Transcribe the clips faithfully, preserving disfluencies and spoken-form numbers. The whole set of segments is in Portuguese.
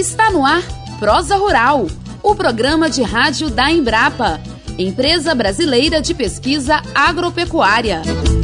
Está no ar Prosa Rural, o programa de rádio da Embrapa, Empresa Brasileira de Pesquisa Agropecuária.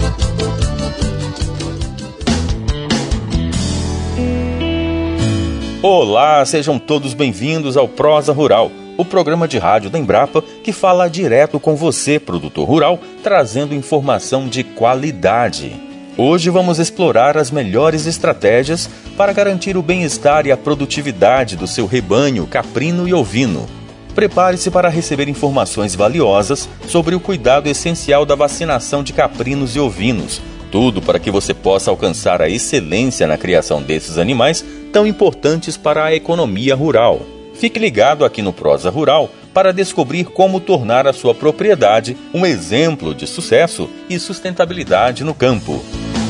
Olá, sejam todos bem-vindos ao Prosa Rural, o programa de rádio da Embrapa que fala direto com você, produtor rural, trazendo informação de qualidade. Hoje vamos explorar as melhores estratégias para garantir o bem-estar e a produtividade do seu rebanho caprino e ovino. Prepare-se para receber informações valiosas sobre o cuidado essencial da vacinação de caprinos e ovinos, tudo para que você possa alcançar a excelência na criação desses animais tão importantes para a economia rural. Fique ligado aqui no Prosa Rural para descobrir como tornar a sua propriedade um exemplo de sucesso e sustentabilidade no campo.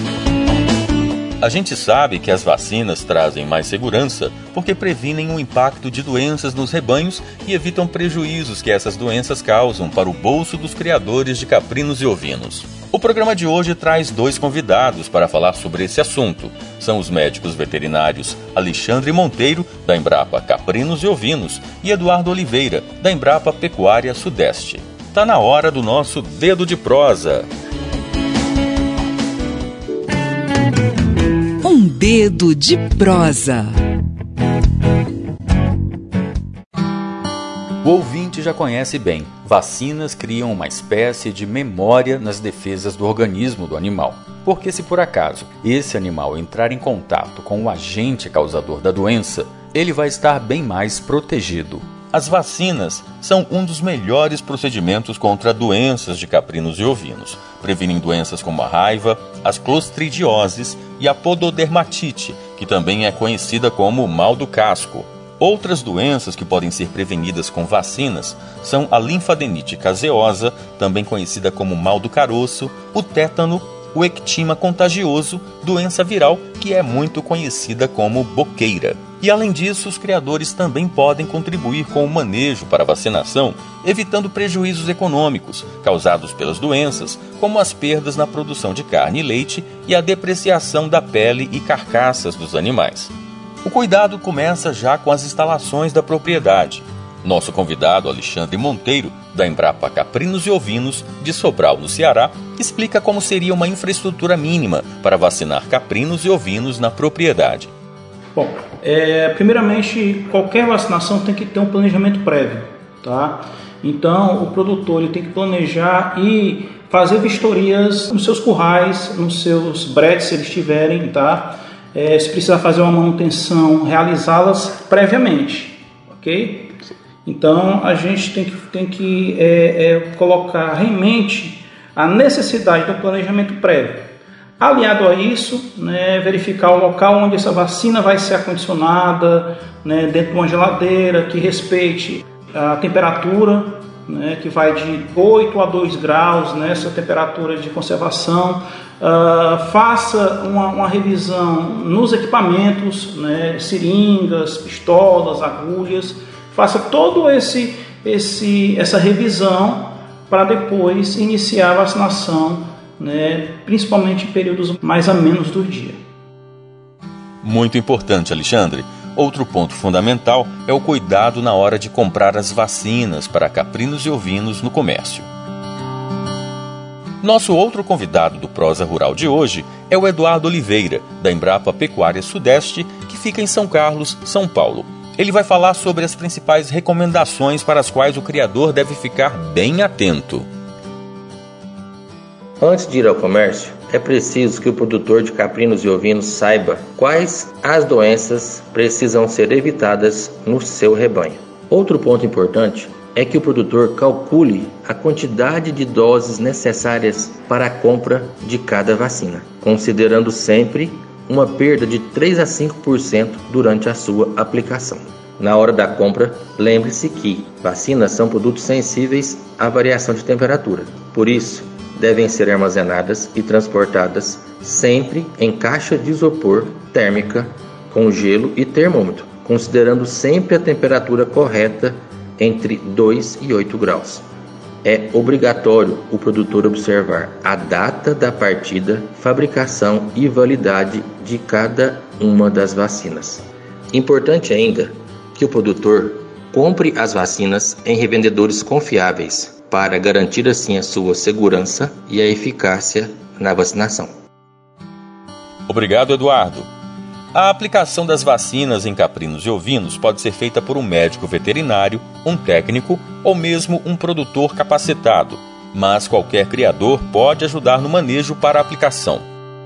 A gente sabe que as vacinas trazem mais segurança porque previnem o impacto de doenças nos rebanhos e evitam prejuízos que essas doenças causam para o bolso dos criadores de caprinos e ovinos. O programa de hoje traz dois convidados para falar sobre esse assunto. São os médicos veterinários Alexandre Monteiro, da Embrapa Caprinos e Ovinos, e Eduardo Oliveira, da Embrapa Pecuária Sudeste. Tá na hora do nosso Dedo de Prosa. Um dedo de prosa. O ouvinte já conhece bem. Vacinas criam uma espécie de memória nas defesas do organismo do animal. Porque se por acaso esse animal entrar em contato com o agente causador da doença, ele vai estar bem mais protegido. As vacinas são um dos melhores procedimentos contra doenças de caprinos e ovinos. Previnem doenças como a raiva, as clostridioses e a pododermatite, que também é conhecida como mal do casco. Outras doenças que podem ser prevenidas com vacinas são a linfadenite caseosa, também conhecida como mal do caroço, o tétano, o ectima contagioso, doença viral que é muito conhecida como boqueira. E além disso, os criadores também podem contribuir com o manejo para a vacinação, evitando prejuízos econômicos causados pelas doenças, como as perdas na produção de carne e leite e a depreciação da pele e carcaças dos animais. O cuidado começa já com as instalações da propriedade. Nosso convidado, Alexandre Monteiro, da Embrapa Caprinos e Ovinos, de Sobral, no Ceará, explica como seria uma infraestrutura mínima para vacinar caprinos e ovinos na propriedade. Bom, é, primeiramente, qualquer vacinação tem que ter um planejamento prévio, tá? Então, o produtor ele tem que planejar e fazer vistorias nos seus currais, nos seus bretes, se eles tiverem, tá? É, se precisar fazer uma manutenção, realizá-las previamente, ok? Então, a gente tem que, tem que é, é, colocar em mente a necessidade do planejamento prévio. Aliado a isso, né, verificar o local onde essa vacina vai ser acondicionada, né, dentro de uma geladeira que respeite a temperatura, né, que vai de oito a dois graus nessa temperatura de conservação. Uh, faça uma, uma revisão nos equipamentos, né, seringas, pistolas, agulhas. Faça todo esse, esse essa revisão para depois iniciar a vacinação, né, principalmente em períodos mais amenos do dia. Muito importante, Alexandre. Outro ponto fundamental é o cuidado na hora de comprar as vacinas para caprinos e ovinos no comércio. Nosso outro convidado do Prosa Rural de hoje é o Eduardo Oliveira, da Embrapa Pecuária Sudeste, que fica em São Carlos, São Paulo. Ele vai falar sobre as principais recomendações para as quais o criador deve ficar bem atento. Antes de ir ao comércio, é preciso que o produtor de caprinos e ovinos saiba quais as doenças precisam ser evitadas no seu rebanho. Outro ponto importante é que o produtor calcule a quantidade de doses necessárias para a compra de cada vacina, considerando sempre uma perda de três a cinco por cento durante a sua aplicação. Na hora da compra, lembre-se que vacinas são produtos sensíveis à variação de temperatura. Por isso, devem ser armazenadas e transportadas sempre em caixa de isopor térmica com gelo e termômetro, considerando sempre a temperatura correta entre dois e oito graus. É obrigatório o produtor observar a data da partida, fabricação e validade de cada uma das vacinas. Importante ainda que o produtor compre as vacinas em revendedores confiáveis para garantir assim a sua segurança e a eficácia na vacinação. Obrigado, Eduardo. A aplicação das vacinas em caprinos e ovinos pode ser feita por um médico veterinário, um técnico ou mesmo um produtor capacitado, mas qualquer criador pode ajudar no manejo para a aplicação.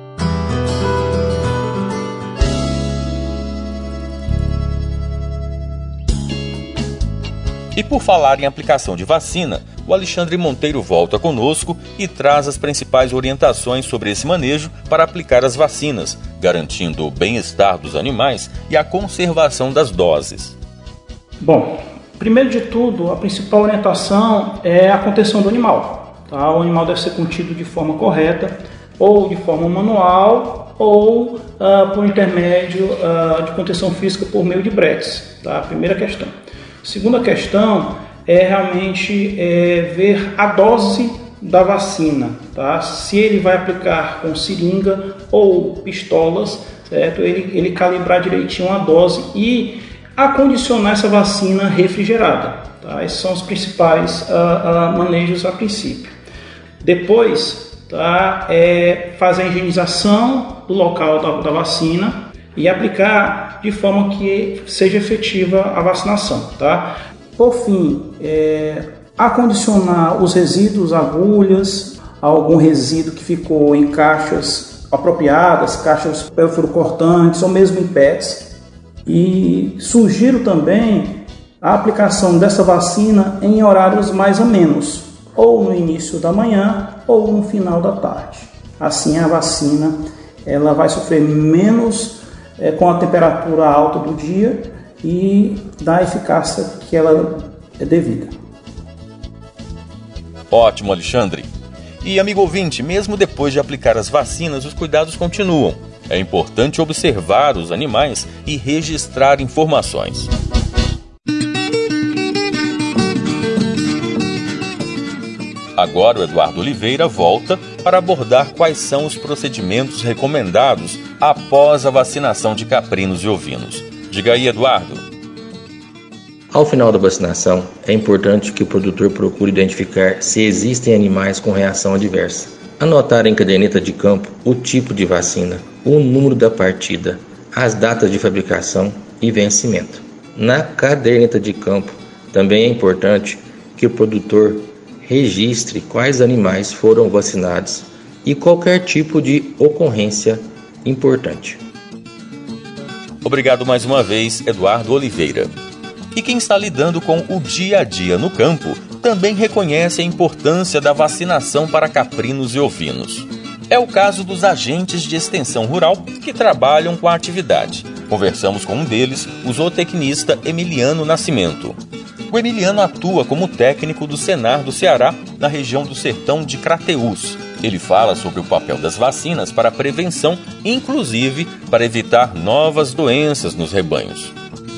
E por falar em aplicação de vacina, o Alexandre Monteiro volta conosco e traz as principais orientações sobre esse manejo para aplicar as vacinas, garantindo o bem-estar dos animais e a conservação das doses. Bom, primeiro de tudo, a principal orientação é a contenção do animal. Tá? O animal deve ser contido de forma correta, ou de forma manual, ou uh, por intermédio uh, de contenção física por meio de breques. Tá? Primeira questão. Segunda questão é realmente é, ver a dose da vacina, tá? Se ele vai aplicar com seringa ou pistolas, certo? Ele, ele calibrar direitinho a dose e acondicionar essa vacina refrigerada, tá? Esses são os principais uh, uh, manejos a princípio. Depois, tá? É fazer a higienização do local da, da vacina e aplicar de forma que seja efetiva a vacinação, tá? Por fim, é, acondicionar os resíduos, agulhas, algum resíduo que ficou em caixas apropriadas, caixas perfuro-cortantes ou mesmo em pets. E sugiro também a aplicação dessa vacina em horários mais amenos, ou no início da manhã ou no final da tarde. Assim a vacina ela vai sofrer menos é, com a temperatura alta do dia e da eficácia que ela é devida. Ótimo, Alexandre. E, amigo ouvinte, mesmo depois de aplicar as vacinas, os cuidados continuam. É importante observar os animais e registrar informações. Agora o Eduardo Oliveira volta para abordar quais são os procedimentos recomendados após a vacinação de caprinos e ovinos. Diga aí, Eduardo. Ao final da vacinação, é importante que o produtor procure identificar se existem animais com reação adversa. Anotar em caderneta de campo o tipo de vacina, o número da partida, as datas de fabricação e vencimento. Na caderneta de campo, também é importante que o produtor registre quais animais foram vacinados e qualquer tipo de ocorrência importante. Obrigado mais uma vez, Eduardo Oliveira. E quem está lidando com o dia a dia no campo também reconhece a importância da vacinação para caprinos e ovinos. É o caso dos agentes de extensão rural que trabalham com a atividade. Conversamos com um deles, o zootecnista Emiliano Nascimento. O Emiliano atua como técnico do Senar do Ceará, na região do sertão de Crateús. Ele fala sobre o papel das vacinas para a prevenção, inclusive para evitar novas doenças nos rebanhos.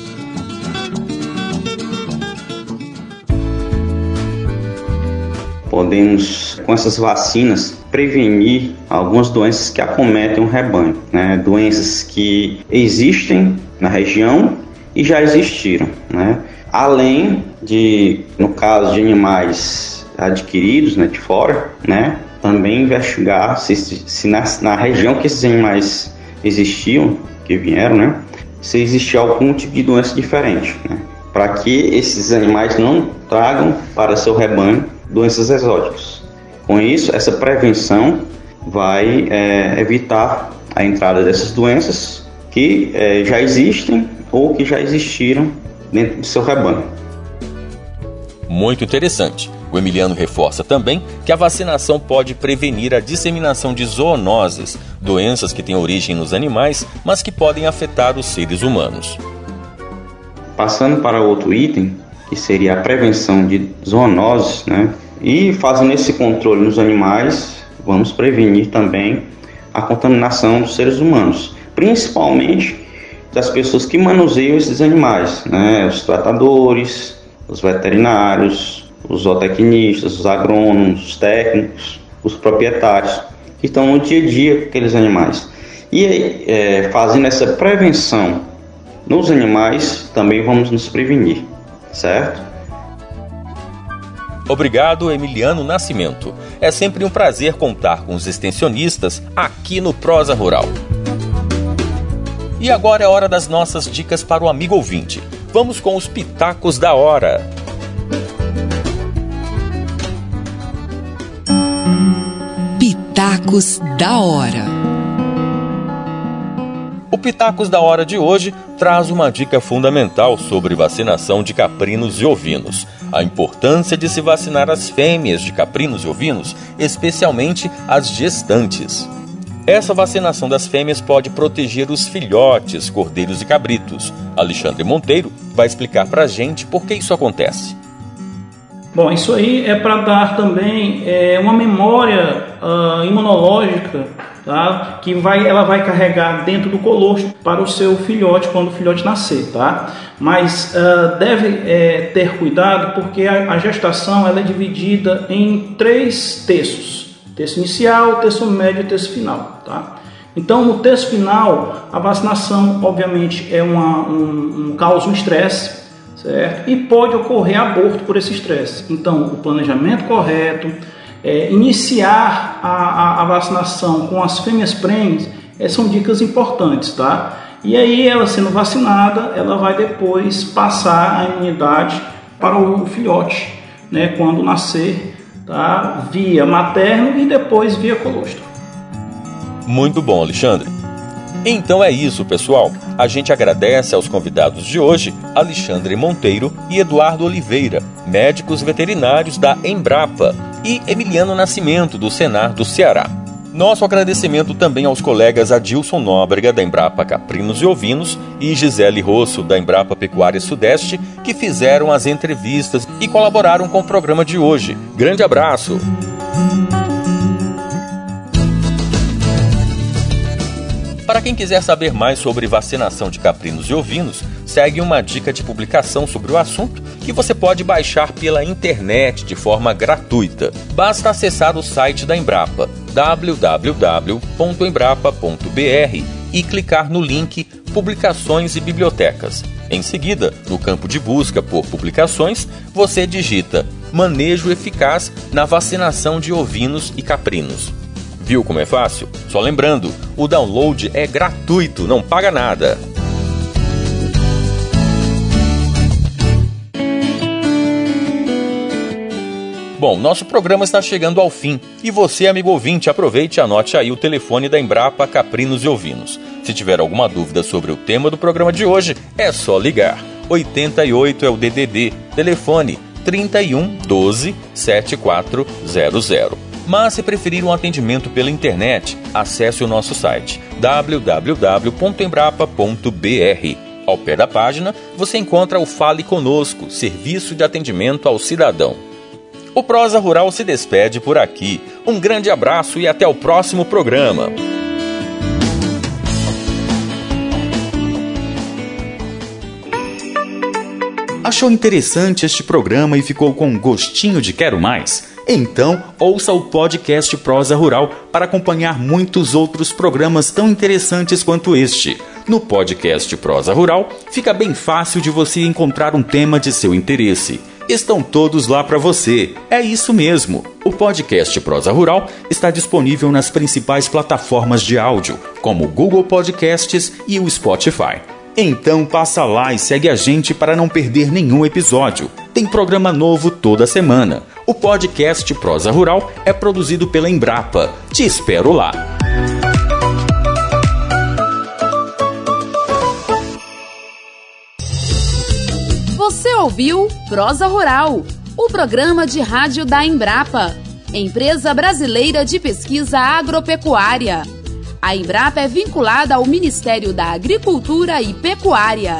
Podemos, com essas vacinas, prevenir algumas doenças que acometem o rebanho, né? Doenças que existem na região e já existiram, né? Além de, no caso de animais adquiridos, né, de fora, né, também investigar se, se na, na região que esses animais existiam, que vieram, né, se existia algum tipo de doença diferente, né, para que esses animais não tragam para seu rebanho doenças exóticas. Com isso, essa prevenção vai é, evitar a entrada dessas doenças que é, já existem ou que já existiram dentro do seu rebanho. Muito interessante. O Emiliano reforça também que a vacinação pode prevenir a disseminação de zoonoses, doenças que têm origem nos animais, mas que podem afetar os seres humanos. Passando para outro item, que seria a prevenção de zoonoses, né? E fazendo esse controle nos animais, vamos prevenir também a contaminação dos seres humanos, principalmente das pessoas que manuseiam esses animais, né? Os tratadores, os veterinários, os zootecnistas, os agrônomos, os técnicos, os proprietários, que estão no dia a dia com aqueles animais. E é, fazendo essa prevenção nos animais, também vamos nos prevenir, certo? Obrigado, Emiliano Nascimento. É sempre um prazer contar com os extensionistas aqui no Prosa Rural. E agora é hora das nossas dicas para o amigo ouvinte. Vamos com os pitacos da hora. Pitacos da hora. O Pitacos da Hora de hoje traz uma dica fundamental sobre vacinação de caprinos e ovinos. A importância de se vacinar as fêmeas de caprinos e ovinos, especialmente as gestantes. Essa vacinação das fêmeas pode proteger os filhotes, cordeiros e cabritos. Alexandre Monteiro vai explicar pra gente por que isso acontece. Bom, isso aí é para dar também é, uma memória uh, imunológica, tá? Que vai, ela vai carregar dentro do colostro para o seu filhote quando o filhote nascer, tá? Mas uh, deve é, ter cuidado porque a, a gestação ela é dividida em três terços: terço inicial, terço médio e terço final, tá? Então, no terço final, a vacinação, obviamente, é uma, um, um causa um estresse. Certo? E pode ocorrer aborto por esse estresse. Então, o planejamento correto, é, iniciar a, a, a vacinação com as fêmeas prenhes, é, são dicas importantes, tá? E aí, ela sendo vacinada, ela vai depois passar a imunidade para o filhote, né, quando nascer, tá? Via materno e depois via colostro. Muito bom, Alexandre. Então é isso, pessoal. A gente agradece aos convidados de hoje, Alexandre Monteiro e Eduardo Oliveira, médicos veterinários da Embrapa, e Emiliano Nascimento, do Senar do Ceará. Nosso agradecimento também aos colegas Adilson Nóbrega, da Embrapa Caprinos e Ovinos, e Gisele Rosso, da Embrapa Pecuária Sudeste, que fizeram as entrevistas e colaboraram com o programa de hoje. Grande abraço! Para quem quiser saber mais sobre vacinação de caprinos e ovinos, segue uma dica de publicação sobre o assunto que você pode baixar pela internet de forma gratuita. Basta acessar o site da Embrapa, w w w ponto embrapa ponto b r, e clicar no link Publicações e Bibliotecas. Em seguida, no campo de busca por publicações, você digita Manejo Eficaz na Vacinação de Ovinos e Caprinos. Viu como é fácil? Só lembrando, o download é gratuito, não paga nada. Bom, nosso programa está chegando ao fim. E você, amigo ouvinte, aproveite e anote aí o telefone da Embrapa Caprinos e Ovinos. Se tiver alguma dúvida sobre o tema do programa de hoje, é só ligar. oitenta e oito é o D D D, telefone trinta e um, doze, setenta e quatro zero zero. Mas se preferir um atendimento pela internet, acesse o nosso site w w w ponto embrapa ponto b r. Ao pé da página, você encontra o Fale Conosco, serviço de atendimento ao cidadão. O Prosa Rural se despede por aqui. Um grande abraço e até o próximo programa. Achou interessante este programa e ficou com um gostinho de quero mais? Então, ouça o podcast Prosa Rural para acompanhar muitos outros programas tão interessantes quanto este. No podcast Prosa Rural, fica bem fácil de você encontrar um tema de seu interesse. Estão todos lá para você. É isso mesmo. O podcast Prosa Rural está disponível nas principais plataformas de áudio, como o Google Podcasts e o Spotify. Então passa lá e segue a gente para não perder nenhum episódio. Tem programa novo toda semana. O podcast Prosa Rural é produzido pela Embrapa. Te espero lá. Você ouviu Prosa Rural, o programa de rádio da Embrapa, Empresa Brasileira de Pesquisa Agropecuária. A Embrapa é vinculada ao Ministério da Agricultura e Pecuária.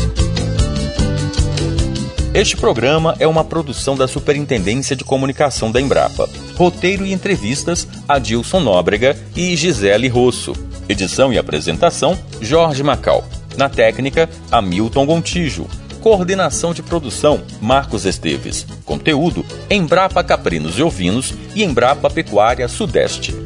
Este programa é uma produção da Superintendência de Comunicação da Embrapa. Roteiro e entrevistas, Adilson Nóbrega e Gisele Rosso. Edição e apresentação, Jorge Macal. Na técnica, Hamilton Gontijo. Coordenação de produção, Marcos Esteves. Conteúdo, Embrapa Caprinos e Ovinos e Embrapa Pecuária Sudeste.